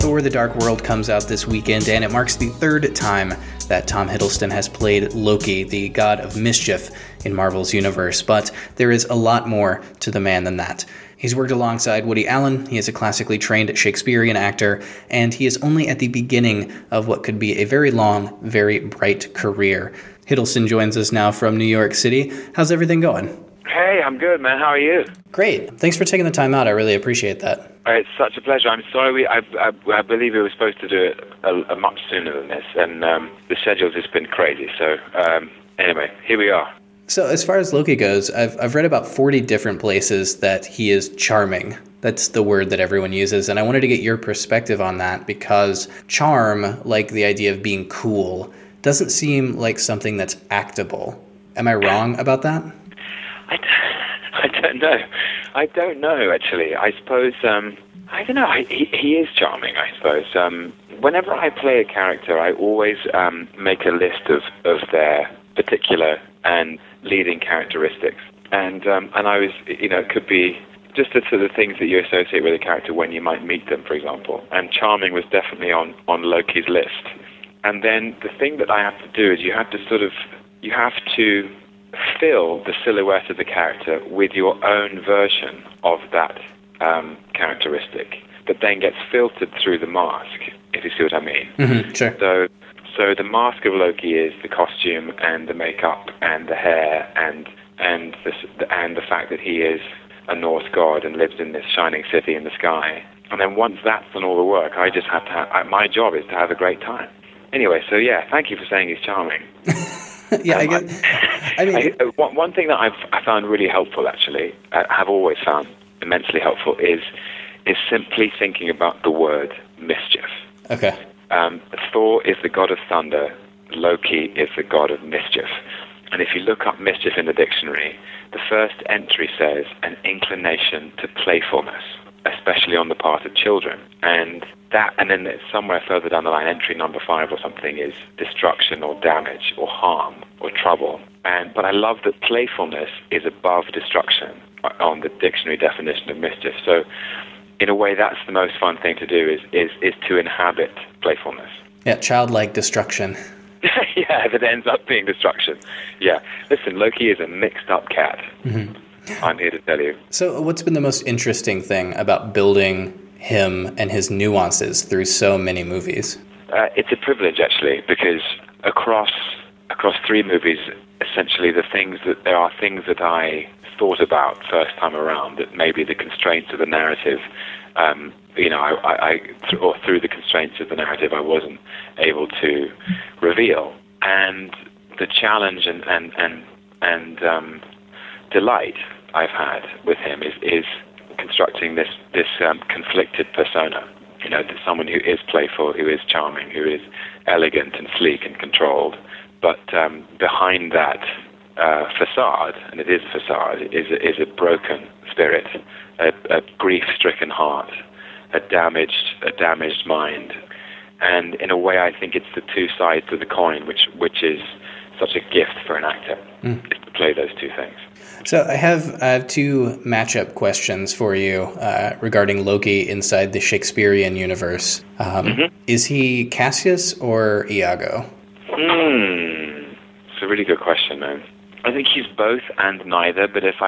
Thor: The Dark World comes out this weekend, and it marks the third time that Tom Hiddleston has played Loki, the god of mischief in Marvel's universe. But there is a lot more to the man than that. He's worked alongside Woody Allen, he is a classically trained Shakespearean actor, and he is only at the beginning of what could be a very long, very bright career. Hiddleston joins us now from New York City. How's everything going? Hey, I'm good, man. How are you? Great. Thanks for taking the time out. I really appreciate that. It's such a pleasure. I'm sorry. I believe we were supposed to do it a much sooner than this, and the schedule's just been crazy. So anyway, here we are. So as far as Loki goes, I've read about 40 different places that he is charming. That's the word that everyone uses, and I wanted to get your perspective on that because charm, like the idea of being cool, doesn't seem like something that's actable. Am I wrong about that? I don't know, actually. I suppose, I don't know. He is charming, I suppose. Whenever I play a character, I always make a list of their particular and leading characteristics. And I was, it could be just the sort of things that you associate with a character when you might meet them, for example. And charming was definitely on Loki's list. And then the thing that I have to do is you have to fill the silhouette of the character with your own version of that characteristic that then gets filtered through the mask, if you see what I mean. Mm-hmm, sure. So the mask of Loki is the costume and the makeup and the hair and the fact that he is a Norse god and lives in this shining city in the sky. And then once that's done all the work, I just have to my job is to have a great time. Anyway, so yeah, thank you for saying he's charming. Yeah, I mean, one thing that I found really helpful, actually, have always found immensely helpful, is simply thinking about the word mischief. Okay. Thor is the god of thunder. Loki is the god of mischief. And if you look up mischief in the dictionary, the first entry says an inclination to playfulness, especially on the part of children. And then somewhere further down the line, entry number 5 or something is destruction or damage or harm or trouble. But I love that playfulness is above destruction on the dictionary definition of mischief. So in a way, that's the most fun thing to do is to inhabit playfulness. Yeah, childlike destruction. Yeah, that ends up being destruction. Yeah. Listen, Loki is a mixed up cat. Mm-hmm. I'm here to tell you. So what's been the most interesting thing about building him and his nuances through so many movies? It's a privilege, actually, because across 3 movies, essentially there are things that I thought about first time around that maybe the constraints of the narrative, or through the constraints of the narrative, I wasn't able to reveal. And the challenge and delight I've had with him is constructing this conflicted persona. Someone who is playful, who is charming, who is elegant and sleek and controlled, but behind that facade, and it is a facade, is a broken spirit, a grief-stricken heart, a damaged mind. And in a way, I think it's the two sides of the coin, which is such a gift for an actor, is to play those two things. So I have 2 matchup questions for you regarding Loki inside the Shakespearean universe. Is he Cassius or Iago? It's a really good question, man. I think he's both and neither. But if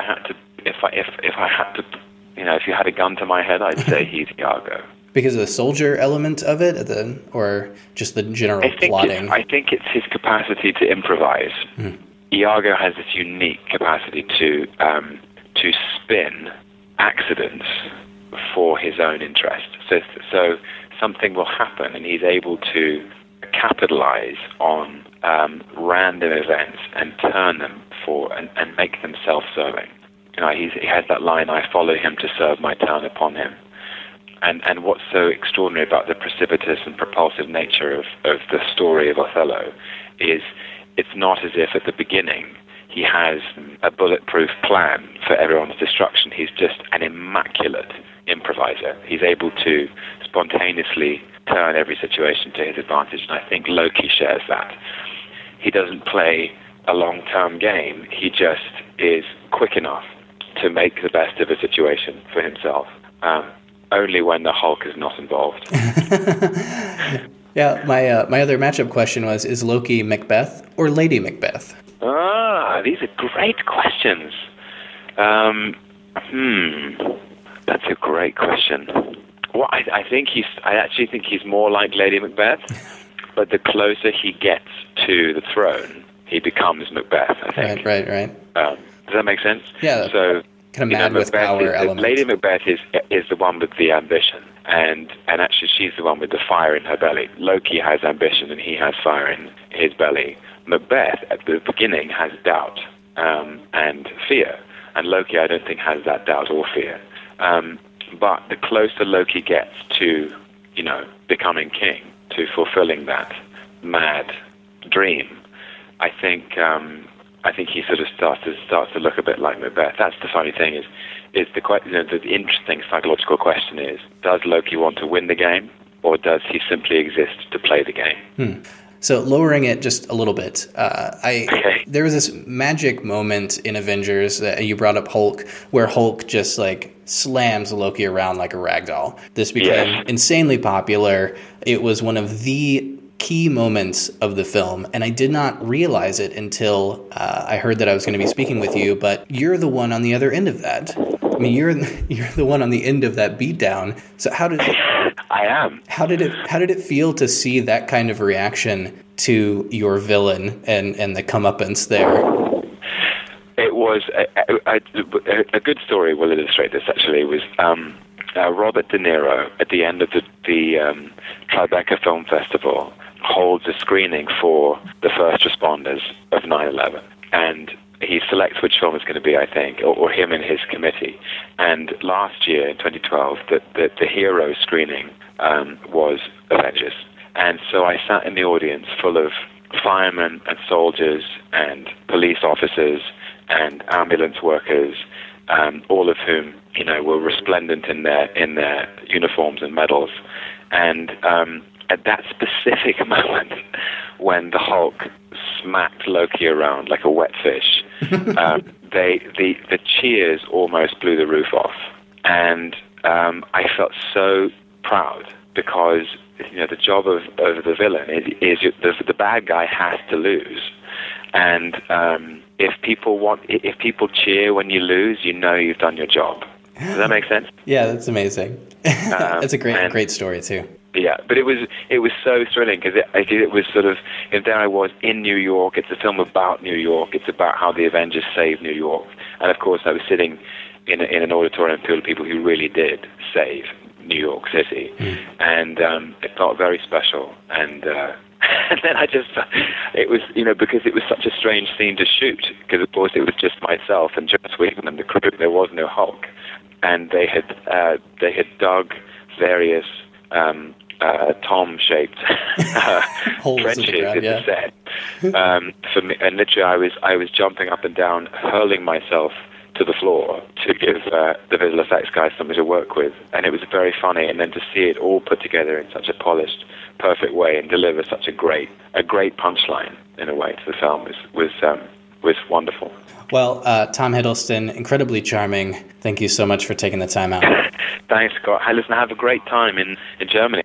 you had a gun to my head, I'd say he's Iago. Because of the soldier element of it, or just the general plotting? I think it's his capacity to improvise. Iago has this unique capacity to spin accidents for his own interest. So something will happen, and he's able to capitalize on random events and turn them and make them self-serving. He has that line, "I follow him to serve my turn upon him." And what's so extraordinary about the precipitous and propulsive nature of the story of Othello is it's not as if at the beginning he has a bulletproof plan for everyone's destruction. He's just an immaculate improviser. He's able to spontaneously turn every situation to his advantage, and I think Loki shares that. He doesn't play a long-term game. He just is quick enough to make the best of a situation for himself. only when the Hulk is not involved. Yeah, my other matchup question was, is Loki Macbeth or Lady Macbeth? These are great questions. That's a great question. Well, I actually think he's more like Lady Macbeth, but the closer he gets to the throne, he becomes Macbeth, I think. Right. Does that make sense? Yeah. So, kind of mad with power element. Lady Macbeth is the one with the ambition, and actually she's the one with the fire in her belly. Loki has ambition and he has fire in his belly. Macbeth at the beginning has doubt and fear, and Loki I don't think has that doubt or fear. But the closer Loki gets to, becoming king, to fulfilling that mad dream, I think he sort of starts to look a bit like Macbeth. That's the funny thing is the interesting psychological question is, does Loki want to win the game, or does he simply exist to play the game? So lowering it just a little bit, there was this magic moment in Avengers that you brought up Hulk, where Hulk just slams Loki around like a rag doll. This became insanely popular. It was one of the key moments of the film, and I did not realize it until I heard that I was going to be speaking with you, but you're the one on the other end of that. I mean, you're the one on the end of that beatdown. So I am. How did it feel to see that kind of reaction to your villain and the comeuppance there? It was a good story will illustrate this. Actually, it was Robert De Niro at the end of the Tribeca Film Festival holds a screening for the first responders of 9/11, and he selects which film it's going to be, I think, or him and his committee. And last year, in 2012, the hero screening was Avengers. And so I sat in the audience full of firemen and soldiers and police officers and ambulance workers, all of whom, were resplendent in their uniforms and medals. And at that specific moment, when the Hulk smacked Loki around like a wet fish, the cheers almost blew the roof off, and I felt so proud because the job of the villain is the bad guy has to lose, and if people cheer when you lose, you've done your job. Does that make sense? Yeah, that's amazing. That's a great story too. Yeah, but it was so thrilling because it was sort of, there I was in New York. It's a film about New York. It's about how the Avengers saved New York, and of course I was sitting in an auditorium filled with people who really did save New York City, and it felt very special. And and then it was because it was such a strange scene to shoot, because of course it was just myself and Joss Whedon and the crew. There was no Hulk, and they had dug various Tom-shaped trenches in the set for me, and literally I was jumping up and down, hurling myself to the floor to give the visual effects guys something to work with, and it was very funny. And then to see it all put together in such a polished, perfect way and deliver such a great punchline in a way to the film was wonderful. Well, Tom Hiddleston, incredibly charming. Thank you so much for taking the time out. Thanks, Scott. Hey, listen, have a great time in Germany.